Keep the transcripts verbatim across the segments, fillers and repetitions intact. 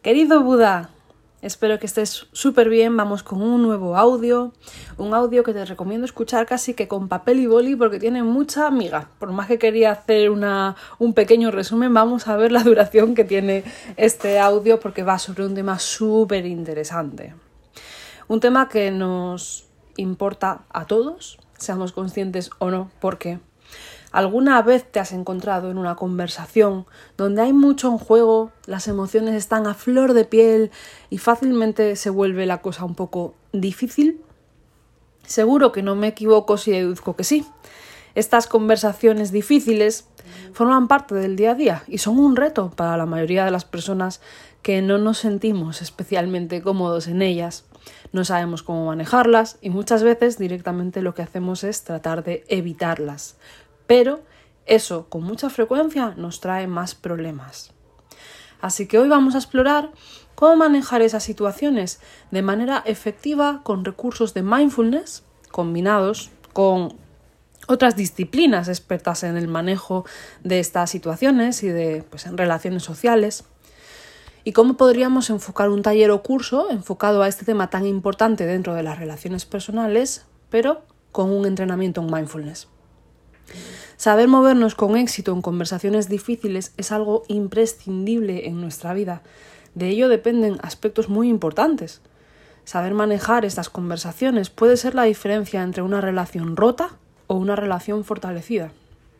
Querido Buda, espero que estés súper bien. Vamos con un nuevo audio, un audio que te recomiendo escuchar casi que con papel y boli porque tiene mucha miga. Por más que quería hacer una, un pequeño resumen, vamos a ver la duración que tiene este audio porque va sobre un tema súper interesante. Un tema que nos importa a todos, seamos conscientes o no, porque ¿alguna vez te has encontrado en una conversación donde hay mucho en juego, las emociones están a flor de piel y fácilmente se vuelve la cosa un poco difícil? Seguro que no me equivoco si deduzco que sí. Estas conversaciones difíciles forman parte del día a día y son un reto para la mayoría de las personas que no nos sentimos especialmente cómodos en ellas. No sabemos cómo manejarlas y muchas veces directamente lo que hacemos es tratar de evitarlas. Pero eso con mucha frecuencia nos trae más problemas. Así que hoy vamos a explorar cómo manejar esas situaciones de manera efectiva con recursos de mindfulness combinados con otras disciplinas expertas en el manejo de estas situaciones y de pues, en relaciones sociales. Y cómo podríamos enfocar un taller o curso enfocado a este tema tan importante dentro de las relaciones personales, pero con un entrenamiento en mindfulness. Saber movernos con éxito en conversaciones difíciles es algo imprescindible en nuestra vida. De ello dependen aspectos muy importantes. Saber manejar estas conversaciones puede ser la diferencia entre una relación rota o una relación fortalecida.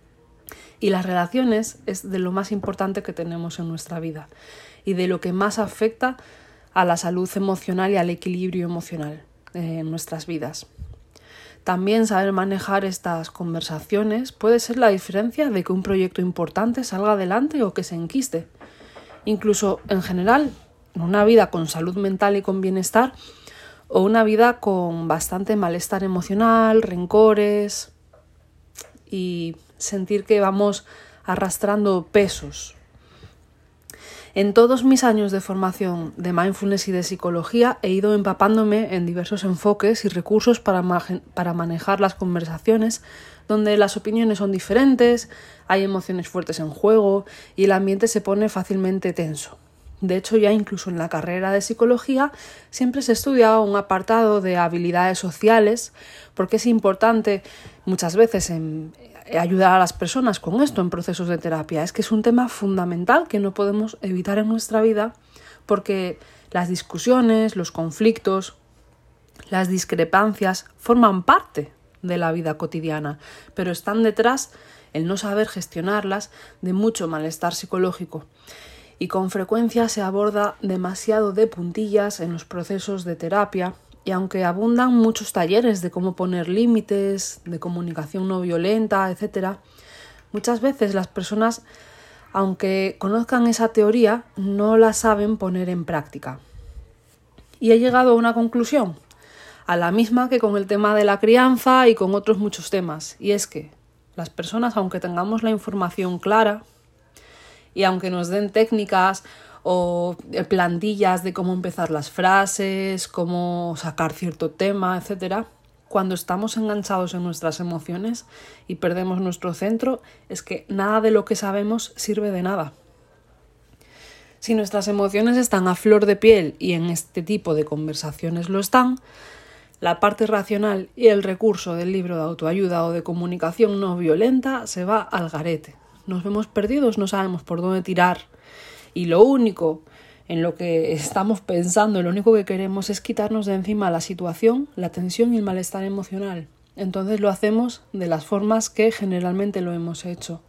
Y las relaciones es de lo más importante que tenemos en nuestra vida y de lo que más afecta a la salud emocional y al equilibrio emocional en nuestras vidas. También saber manejar estas conversaciones puede ser la diferencia de que un proyecto importante salga adelante o que se enquiste. Incluso en general, una vida con salud mental y con bienestar o una vida con bastante malestar emocional, rencores y sentir que vamos arrastrando pesos. En todos mis años de formación de mindfulness y de psicología he ido empapándome en diversos enfoques y recursos para, ma- para manejar las conversaciones donde las opiniones son diferentes, hay emociones fuertes en juego y el ambiente se pone fácilmente tenso. De hecho, ya incluso en la carrera de psicología siempre se estudia un apartado de habilidades sociales porque es importante muchas veces en ayudar a las personas con esto en procesos de terapia. Es que es un tema fundamental que no podemos evitar en nuestra vida porque las discusiones, los conflictos, las discrepancias forman parte de la vida cotidiana, pero están detrás el no saber gestionarlas de mucho malestar psicológico. Y con frecuencia se aborda demasiado de puntillas en los procesos de terapia y aunque abundan muchos talleres de cómo poner límites, de comunicación no violenta, etcétera, muchas veces las personas, aunque conozcan esa teoría, no la saben poner en práctica. Y he llegado a una conclusión, a la misma que con el tema de la crianza y con otros muchos temas, y es que las personas, aunque tengamos la información clara, y aunque nos den técnicas o plantillas de cómo empezar las frases, cómo sacar cierto tema, etcétera, cuando estamos enganchados en nuestras emociones y perdemos nuestro centro, es que nada de lo que sabemos sirve de nada. Si nuestras emociones están a flor de piel y en este tipo de conversaciones lo están, la parte racional y el recurso del libro de autoayuda o de comunicación no violenta se va al garete. Nos vemos perdidos, no sabemos por dónde tirar y lo único en lo que estamos pensando, lo único que queremos es quitarnos de encima la situación, la tensión y el malestar emocional. Entonces lo hacemos de las formas que generalmente lo hemos hecho,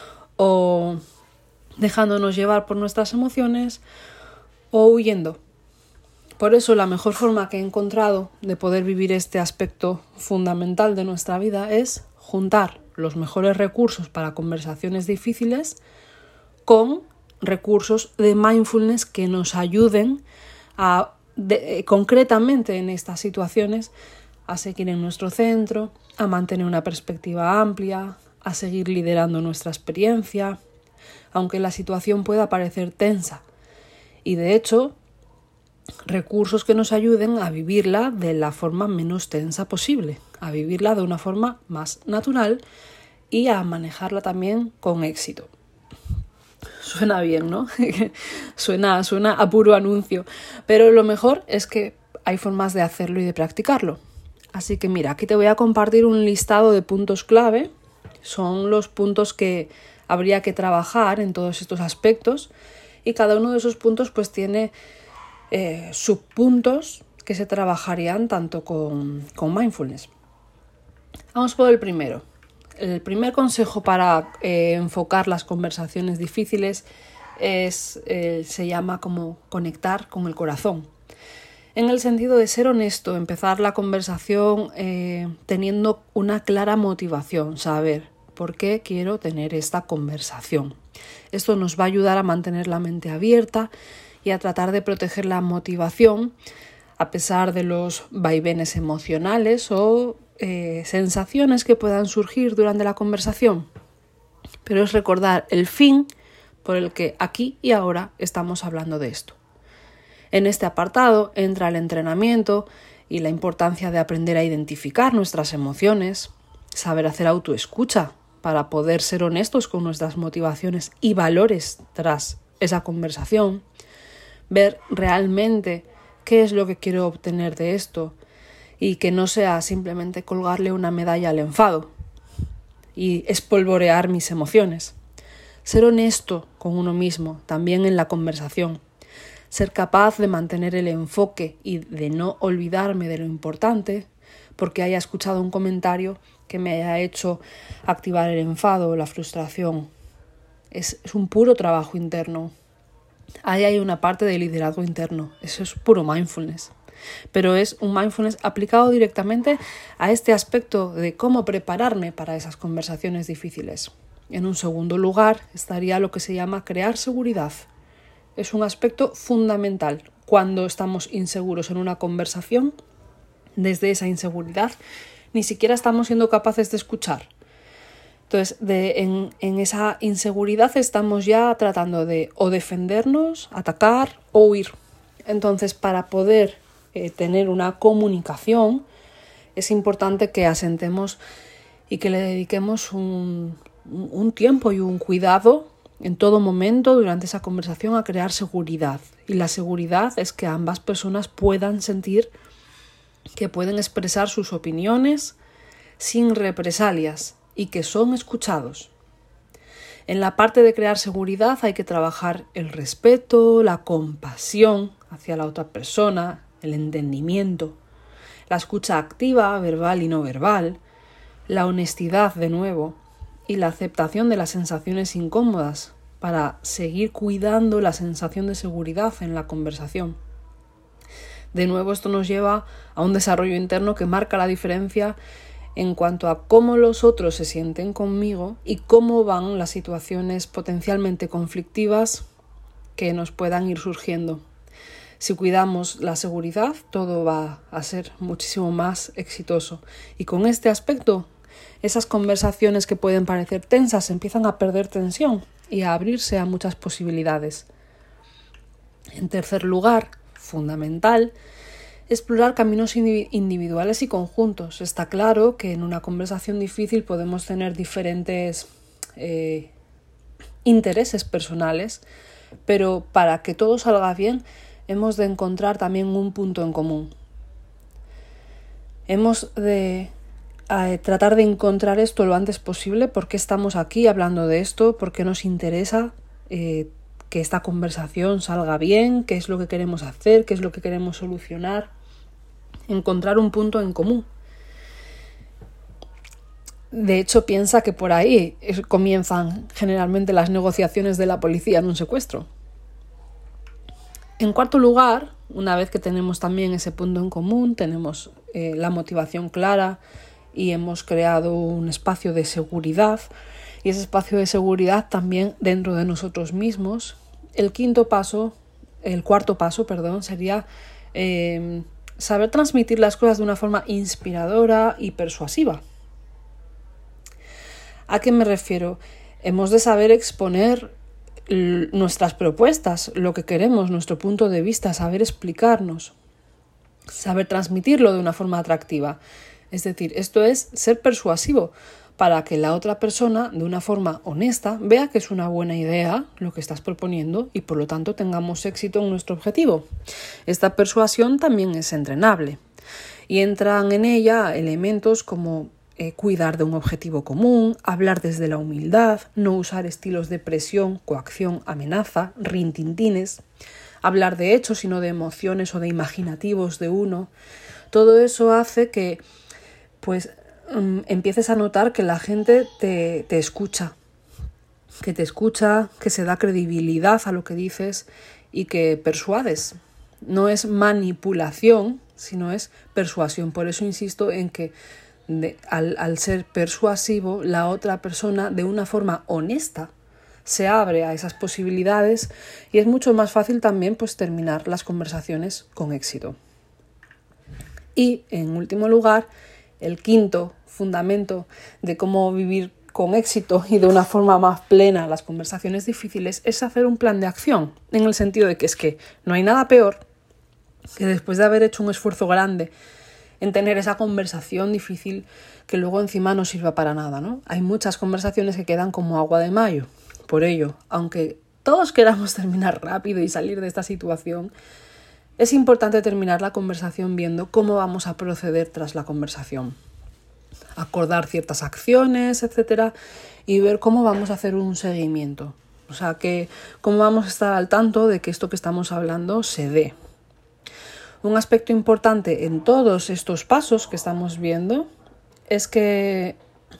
o dejándonos llevar por nuestras emociones o huyendo. Por eso la mejor forma que he encontrado de poder vivir este aspecto fundamental de nuestra vida es juntar los mejores recursos para conversaciones difíciles con recursos de mindfulness que nos ayuden a, de, concretamente en estas situaciones a seguir en nuestro centro, a mantener una perspectiva amplia, a seguir liderando nuestra experiencia, aunque la situación pueda parecer tensa. Y de hecho, recursos que nos ayuden a vivirla de la forma menos tensa posible, a vivirla de una forma más natural y a manejarla también con éxito. Suena bien, ¿no? suena, suena a puro anuncio. Pero lo mejor es que hay formas de hacerlo y de practicarlo. Así que mira, aquí te voy a compartir un listado de puntos clave. Son los puntos que habría que trabajar en todos estos aspectos. Y cada uno de esos puntos pues tiene eh, subpuntos que se trabajarían tanto con, con mindfulness. Vamos por el primero. El primer consejo para eh, enfocar las conversaciones difíciles es, eh, se llama como conectar con el corazón. En el sentido de ser honesto, empezar la conversación eh, teniendo una clara motivación, saber por qué quiero tener esta conversación. Esto nos va a ayudar a mantener la mente abierta y a tratar de proteger la motivación a pesar de los vaivenes emocionales o Eh, sensaciones que puedan surgir durante la conversación, pero es recordar el fin por el que aquí y ahora estamos hablando de esto. En este apartado entra el entrenamiento y la importancia de aprender a identificar nuestras emociones, saber hacer autoescucha para poder ser honestos con nuestras motivaciones y valores tras esa conversación, ver realmente qué es lo que quiero obtener de esto, y que no sea simplemente colgarle una medalla al enfado y espolvorear mis emociones. Ser honesto con uno mismo, también en la conversación. Ser capaz de mantener el enfoque y de no olvidarme de lo importante porque haya escuchado un comentario que me haya hecho activar el enfado o la frustración. Es, es un puro trabajo interno. Ahí hay una parte de liderazgo interno. Eso es puro mindfulness. Pero es un mindfulness aplicado directamente a este aspecto de cómo prepararme para esas conversaciones difíciles. En un segundo lugar estaría lo que se llama crear seguridad. Es un aspecto fundamental cuando estamos inseguros en una conversación. Desde esa inseguridad ni siquiera estamos siendo capaces de escuchar. Entonces, de, en, en esa inseguridad estamos ya tratando de o defendernos, atacar o huir. Entonces, para poder eh, tener una comunicación, es importante que asentemos y que le dediquemos un, un tiempo y un cuidado en todo momento durante esa conversación a crear seguridad. Y la seguridad es que ambas personas puedan sentir que pueden expresar sus opiniones sin represalias y que son escuchados. En la parte de crear seguridad hay que trabajar el respeto, la compasión hacia la otra persona, el entendimiento, la escucha activa, verbal y no verbal, la honestidad de nuevo y la aceptación de las sensaciones incómodas para seguir cuidando la sensación de seguridad en la conversación. De nuevo, esto nos lleva a un desarrollo interno que marca la diferencia en cuanto a cómo los otros se sienten conmigo y cómo van las situaciones potencialmente conflictivas que nos puedan ir surgiendo. Si cuidamos la seguridad, todo va a ser muchísimo más exitoso. Y con este aspecto, esas conversaciones que pueden parecer tensas empiezan a perder tensión y a abrirse a muchas posibilidades. En tercer lugar, fundamental, explorar caminos individuales y conjuntos. Está claro que en una conversación difícil podemos tener diferentes eh, intereses personales, pero para que todo salga bien hemos de encontrar también un punto en común. Hemos de eh, tratar de encontrar esto lo antes posible. ¿Por qué estamos aquí hablando de esto? ¿Por qué nos interesa eh, que esta conversación salga bien? ¿Qué es lo que queremos hacer? ¿Qué es lo que queremos solucionar? Encontrar un punto en común. De hecho, piensa que por ahí comienzan generalmente las negociaciones de la policía en un secuestro. En cuarto lugar, una vez que tenemos también ese punto en común, tenemos eh, la motivación clara y hemos creado un espacio de seguridad, y ese espacio de seguridad también dentro de nosotros mismos, el quinto paso, el cuarto paso, perdón, sería eh, saber transmitir las cosas de una forma inspiradora y persuasiva. ¿A qué me refiero? Hemos de saber exponer l- nuestras propuestas, lo que queremos, nuestro punto de vista, saber explicarnos, saber transmitirlo de una forma atractiva. Es decir, esto es ser persuasivo, para que la otra persona, de una forma honesta, vea que es una buena idea lo que estás proponiendo y por lo tanto tengamos éxito en nuestro objetivo. Esta persuasión también es entrenable y entran en ella elementos como eh, cuidar de un objetivo común, hablar desde la humildad, no usar estilos de presión, coacción, amenaza, rintintines, hablar de hechos y no de emociones o de imaginativos de uno. Todo eso hace que pues um, empieces a notar que la gente te, te escucha, que te escucha, que se da credibilidad a lo que dices y que persuades. No es manipulación, sino es persuasión. Por eso insisto en que de, al, al ser persuasivo, la otra persona de una forma honesta se abre a esas posibilidades y es mucho más fácil también pues, terminar las conversaciones con éxito. Y, en último lugar, el quinto fundamento de cómo vivir con éxito y de una forma más plena las conversaciones difíciles es hacer un plan de acción, en el sentido de que es que no hay nada peor que después de haber hecho un esfuerzo grande en tener esa conversación difícil que luego encima no sirva para nada, ¿no? Hay muchas conversaciones que quedan como agua de mayo. Por ello, aunque todos queramos terminar rápido y salir de esta situación, es importante terminar la conversación viendo cómo vamos a proceder tras la conversación. Acordar ciertas acciones, etcétera, y ver cómo vamos a hacer un seguimiento. O sea, que cómo vamos a estar al tanto de que esto que estamos hablando se dé. Un aspecto importante en todos estos pasos que estamos viendo es que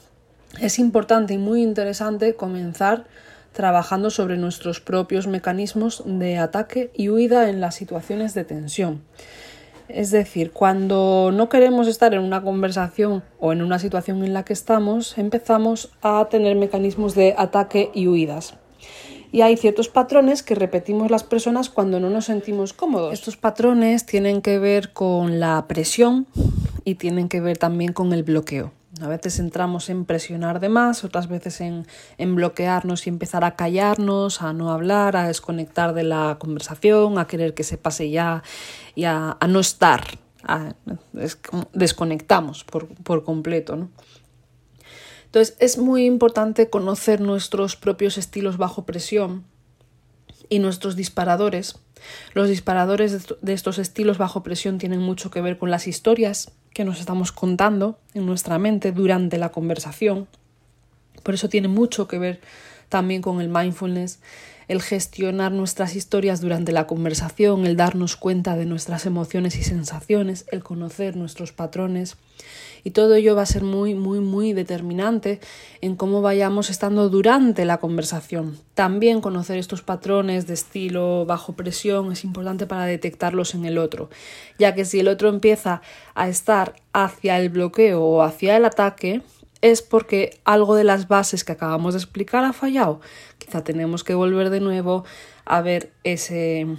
es importante y muy interesante comenzar trabajando sobre nuestros propios mecanismos de ataque y huida en las situaciones de tensión. Es decir, cuando no queremos estar en una conversación o en una situación en la que estamos, empezamos a tener mecanismos de ataque y huidas. Y hay ciertos patrones que repetimos las personas cuando no nos sentimos cómodos. Estos patrones tienen que ver con la presión y tienen que ver también con el bloqueo. A veces entramos en presionar de más, otras veces en, en bloquearnos y empezar a callarnos, a no hablar, a desconectar de la conversación, a querer que se pase ya y a, a no estar. A, es, desconectamos por, por completo, ¿no? Entonces es muy importante conocer nuestros propios estilos bajo presión y nuestros disparadores. Los disparadores de estos estilos bajo presión tienen mucho que ver con las historias que nos estamos contando en nuestra mente durante la conversación. Por eso tiene mucho que ver también con el mindfulness, el gestionar nuestras historias durante la conversación, el darnos cuenta de nuestras emociones y sensaciones, el conocer nuestros patrones. Y todo ello va a ser muy, muy, muy determinante en cómo vayamos estando durante la conversación. También conocer estos patrones de estilo bajo presión es importante para detectarlos en el otro, ya que si el otro empieza a estar hacia el bloqueo o hacia el ataque, es porque algo de las bases que acabamos de explicar ha fallado. Quizá tenemos que volver de nuevo a ver ese,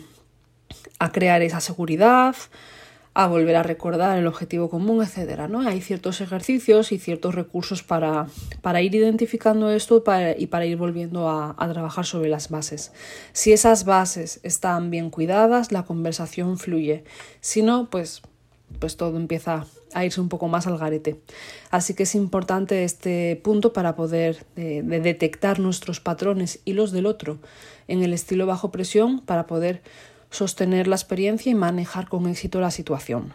a crear esa seguridad, a volver a recordar el objetivo común, etcétera, ¿no? Hay ciertos ejercicios y ciertos recursos para, para ir identificando esto para, y para ir volviendo a, a trabajar sobre las bases. Si esas bases están bien cuidadas, la conversación fluye. Si no, pues, pues todo empieza a irse un poco más al garete. Así que es importante este punto para poder de, de detectar nuestros patrones y los del otro en el estilo bajo presión para poder sostener la experiencia y manejar con éxito la situación.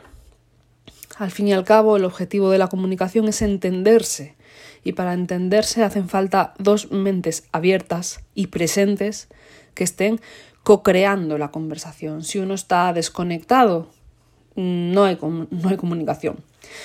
Al fin y al cabo, el objetivo de la comunicación es entenderse, y para entenderse hacen falta dos mentes abiertas y presentes que estén co-creando la conversación. Si uno está desconectado, no hay, no hay comunicación.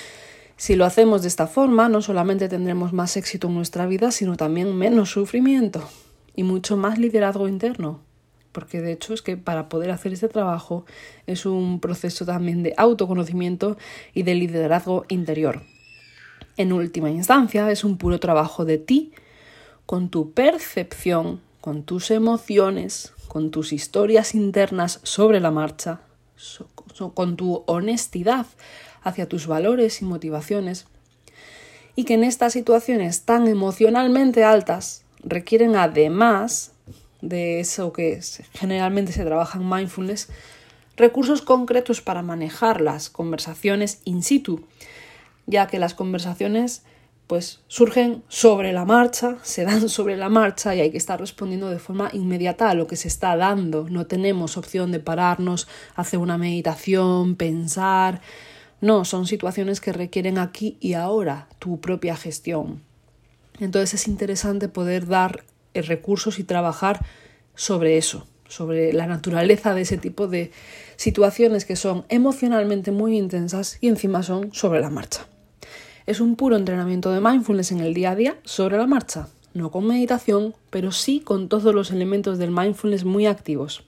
Si lo hacemos de esta forma, no solamente tendremos más éxito en nuestra vida, sino también menos sufrimiento y mucho más liderazgo interno. Porque de hecho es que para poder hacer este trabajo es un proceso también de autoconocimiento y de liderazgo interior. En última instancia es un puro trabajo de ti, con tu percepción, con tus emociones, con tus historias internas sobre la marcha, con tu honestidad hacia tus valores y motivaciones, y que en estas situaciones tan emocionalmente altas requieren además de eso que generalmente se trabaja en mindfulness, recursos concretos para manejar las conversaciones in situ, ya que las conversaciones pues surgen sobre la marcha, se dan sobre la marcha y hay que estar respondiendo de forma inmediata a lo que se está dando. No tenemos opción de pararnos, hacer una meditación, pensar. No, son situaciones que requieren aquí y ahora tu propia gestión. Entonces es interesante poder dar recursos y trabajar sobre eso, sobre la naturaleza de ese tipo de situaciones que son emocionalmente muy intensas y encima son sobre la marcha. Es un puro entrenamiento de mindfulness en el día a día sobre la marcha, no con meditación, pero sí con todos los elementos del mindfulness muy activos.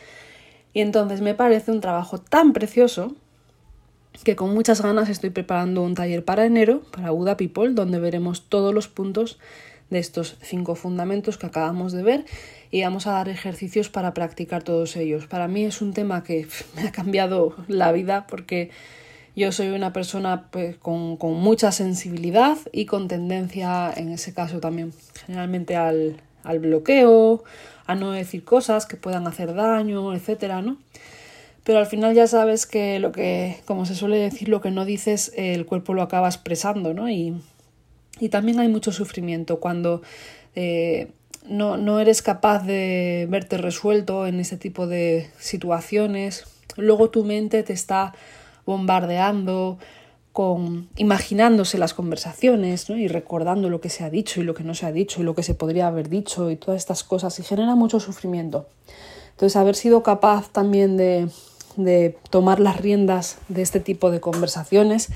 Y entonces me parece un trabajo tan precioso que con muchas ganas estoy preparando un taller para enero, para Buddha People, donde veremos todos los puntos de estos cinco fundamentos que acabamos de ver y vamos a dar ejercicios para practicar todos ellos. Para mí es un tema que me ha cambiado la vida porque yo soy una persona pues, con, con mucha sensibilidad y con tendencia, en ese caso también, generalmente al, al bloqueo, a no decir cosas que puedan hacer daño, etcétera, ¿no? Pero al final ya sabes que lo que, como se suele decir, lo que no dices, el cuerpo lo acaba expresando, ¿no? Y, y también hay mucho sufrimiento cuando eh, no, no eres capaz de verte resuelto en ese tipo de situaciones. Luego tu mente te está bombardeando, con, imaginándose las conversaciones, ¿no? Y recordando lo que se ha dicho y lo que no se ha dicho y lo que se podría haber dicho y todas estas cosas y genera mucho sufrimiento. Entonces haber sido capaz también de, de tomar las riendas de este tipo de conversaciones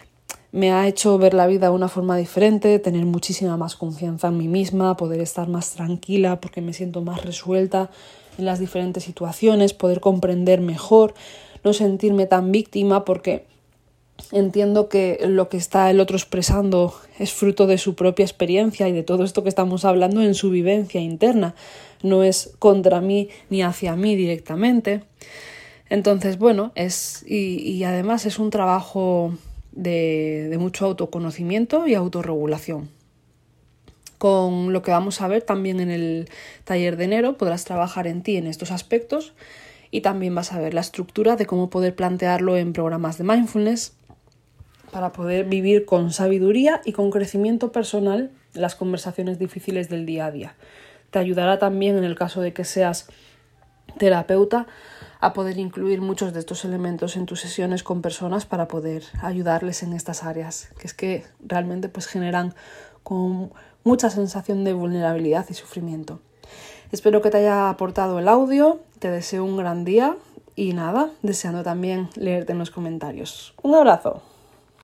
me ha hecho ver la vida de una forma diferente, tener muchísima más confianza en mí misma, poder estar más tranquila porque me siento más resuelta en las diferentes situaciones, poder comprender mejor, no sentirme tan víctima porque entiendo que lo que está el otro expresando es fruto de su propia experiencia y de todo esto que estamos hablando en su vivencia interna, no es contra mí ni hacia mí directamente. Entonces, bueno, es y, y además es un trabajo de, de mucho autoconocimiento y autorregulación. Con lo que vamos a ver también en el taller de enero podrás trabajar en ti en estos aspectos y también vas a ver la estructura de cómo poder plantearlo en programas de mindfulness para poder vivir con sabiduría y con crecimiento personal las conversaciones difíciles del día a día. Te ayudará también, en el caso de que seas terapeuta, a poder incluir muchos de estos elementos en tus sesiones con personas para poder ayudarles en estas áreas, que es que realmente pues, generan con mucha sensación de vulnerabilidad y sufrimiento. Espero que te haya aportado el audio, te deseo un gran día y nada, deseando también leerte en los comentarios. Un abrazo.